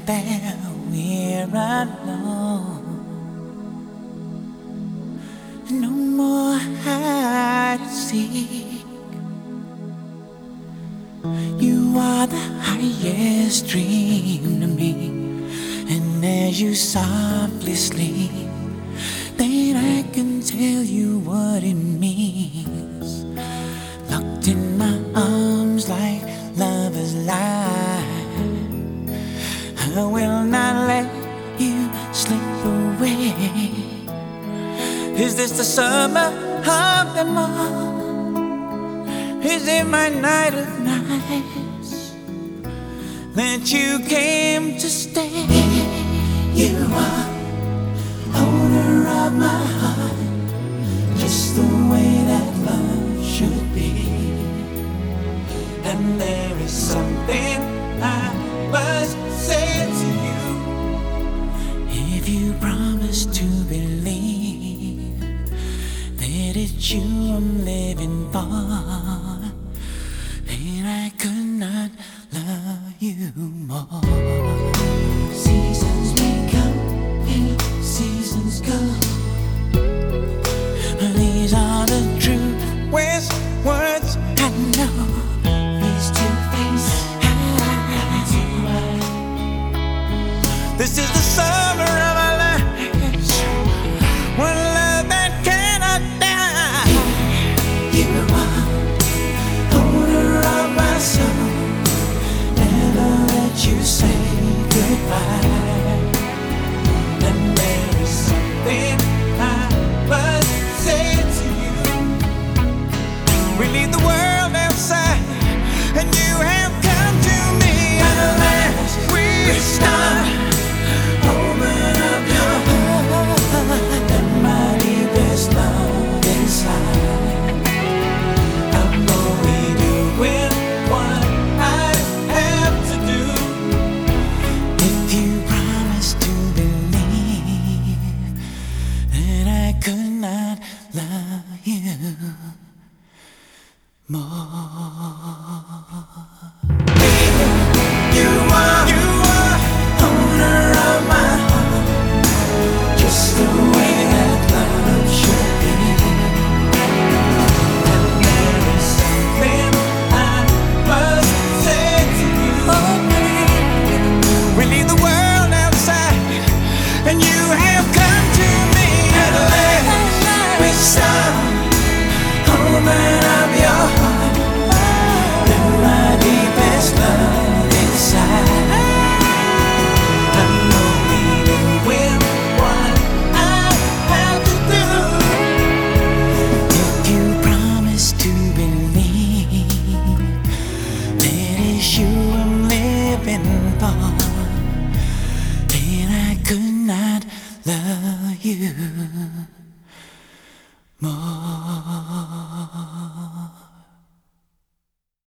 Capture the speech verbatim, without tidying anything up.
that we're alone. No more hide and seek. You are the highest dream to me, and as you softly sleep, then I can tell you what it means. Locked in my arms like lovers lie, I will not let you slip away. Is this the summer of them all? Is it my night of nights that you came to stay? You are owner of my heart, just the way that love should be. And there is something I must say to you. If you promise to believe that it's you I'm living for, then I could not love you more. Seasons may come and seasons go, these are the true words I know. Face to face, eye to eye. This is the summer of our lives, one love that cannot die. You are owner of my soul, never let you say goodbye. And there is something I must say to you. We leave the world outside, and you have come to me. At last we start. Open up your heart, and my deepest love inside. I'm only doing what I have to do. If you promise to believe that I could not love you more. You are, you are owner of my heart, just the way that love should be. And there is something I must say to you. Oh, baby, we leave the world outside, and you have come to me. At last we start. Open